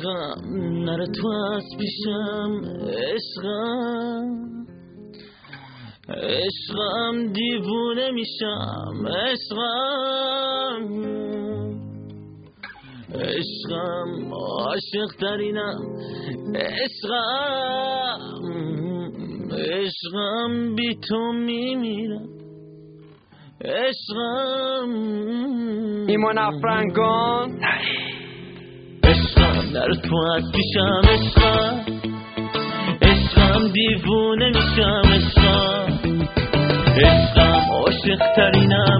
عشقم نره تو از پیشم، عشقم دیوونه میشم، عشقم عاشق ترینم، عشقم بی تو میمیرم، عشقم ایمان افرنگان، عشقم در تو از پیشم، عشقم دیوونه میشم، عشقم عاشق ترینم،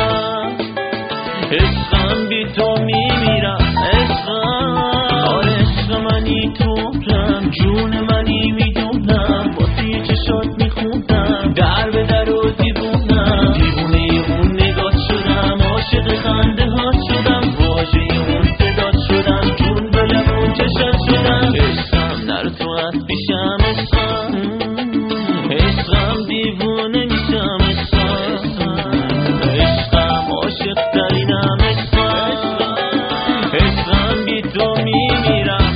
عشقم بی تو میمیرم، آره عشق منی توام، جون منی میدونم، واسه یه چشات میخوندم، در به در و دیوونم، دیوونه اون نگات شدم، عاشق خنده ها شدم، واژه اون صدات شدم، جون به لب اون چشات شدم، عشقم نر تو از پیشم، عشقم دیوونه میشم، عشقم عاشق ترینم، عشقم بی تو میمیرم،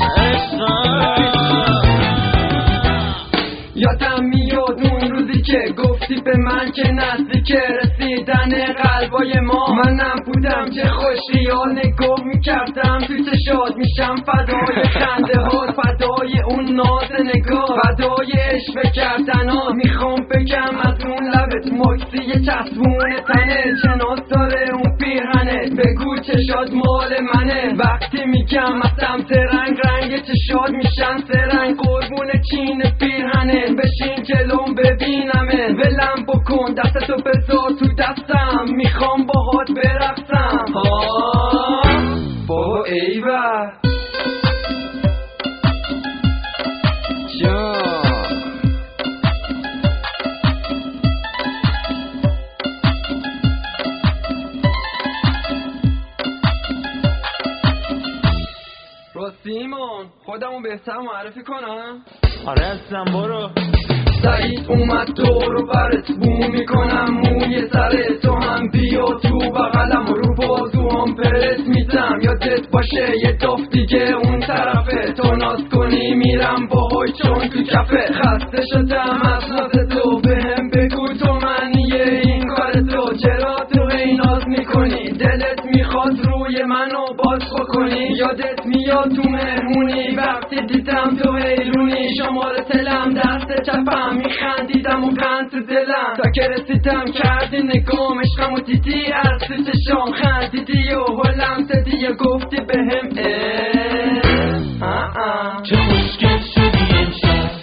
یادم میاد اون روزی که گفتی به من که نزدیک رسیدن قلبای ما، منم بودم چه خوش خیال نگاه میکردم تو چشات، میشم فدای خنده ها، فدای اون ناز نگاه، فدای عشق کردن ها، میخوام بگم از اون لبت مکسی چسبون تنه، جناس داره اون پیرهنه، بگو چشات مال منه، وقتی میگم از سمت رنگ چشات میشن سرنگ، قربون چین پیرهنه، بشین جلوم ببینمه، ولم بکن دستتو بذار تو دستم، میخوام باهات برقصم، بابا ایوه جان. راسیمون خودمو بهتر معرفی کنم؟ آره هستم، برو. سعید اومد دورو برت بو میکنم، موی سر تو هم بیا تو بغلم، رو بازو هم پرت میزم، یادت باشه یه دفت دیگه اون طرفه، تو ناز کنی میرم باهای چون تو کفه، خسته شدم از ناز تو، بهم بگو تو منیه این کار تو، چرا تو هی ناز میکنی، دلت میخواد روی منو باز بکنی، یادت میاد تو مهمونی وقتی دیدم تو حیرونی، شماره تلم دست چپم، میخندیدم و قند تو دلم، تا که رسیدم کردی نگام، عشقمو دیدی از تو چشام، خندیدی و هلم زدی و گفتی بهم چه خوشگل شدی امشب،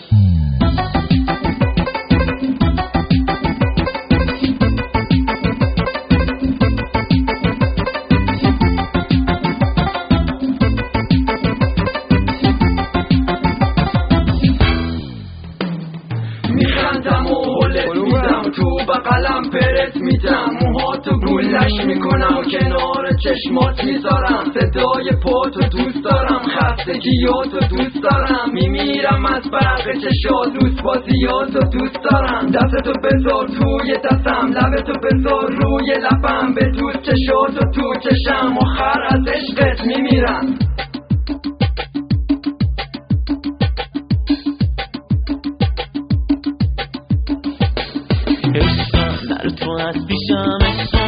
میخندم و حلت میدم، تو بغلم پرت میدم، موهاتو گولش میکنم و کنار چشمات میذارم، صدای پاتو دوست دارم، خستگیاتو دوست دارم، میمیرم از برق چشات، دوست بازیاتو دوست دارم، دستتو بذار توی دستم، لبتو بذار روی لبم، به دوست چشاتو تو چشم، آخر از عشقت میمیرم. عشقم نر تو از پیشم،